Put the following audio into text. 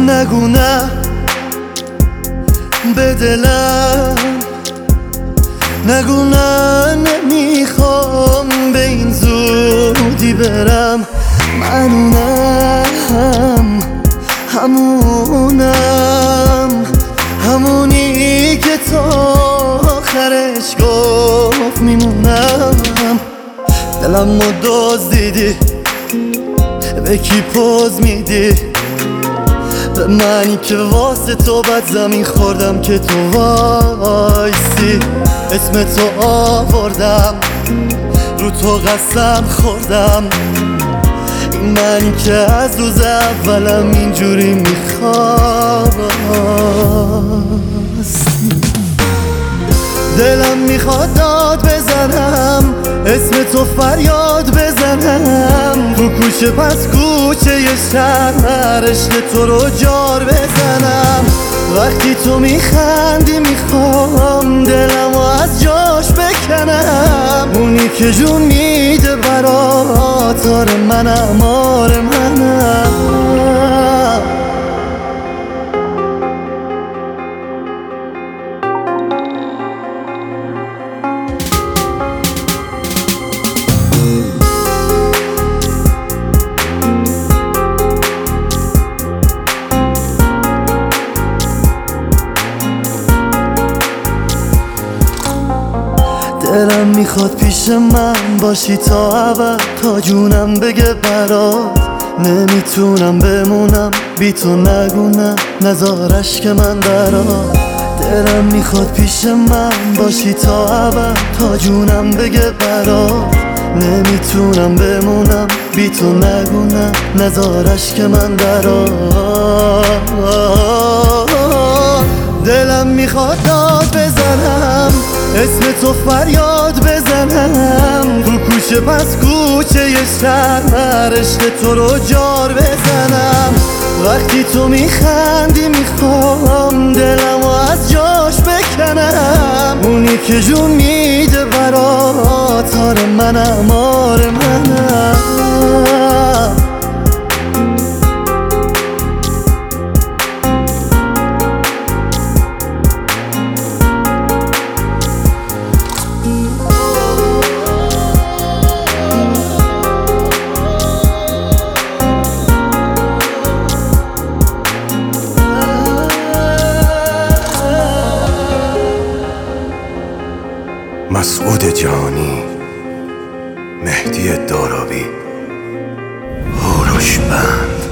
نگو نه به دلم، نگو نه نمیخوام به این زودی برم. منونم، همونی که تا آخرش گفت میمونم. دلم رو دزدیدی، به کی پوز میدی؟ به منی که واسه تو بد زمین خوردم که تو وایسی. اسم تو آوردم، رو تو قسم خوردم. این منی که از روز اولم اینجوری میخواست. دلم میخواد داد بزنم، اسم تو فریاد بزنم. رو کوچه پس کوچه ی شهر عشق تو رو جار بزنم. وقتی تو میخندی میخوام دلمو از جاش بکنم. اونی که جون میده برات، آره منم، آره منم. دلم میخواد پیش من باشی تا ابد، تا جونم بگه برات. نمیتونم بمونم بی تو، نگو نه نزارش که من برات. دلم میخواد پیش من باشی تا ابد، تا جونم بگه برات. نمیتونم بمونم بی تو، نگو نه نزارش که من درات. دلم میخواد داد بزنم، اسم تو فریاد بزنم. رو کوچه پس کوچه ی شهر عشق تو رو جار بزنم. وقتی تو میخندی میخوام دلمو از جاش بکنم. اونی که جون میده برات، آره منم، آره منم. مسعود جانی، مهدی دارابی، هوروش بند.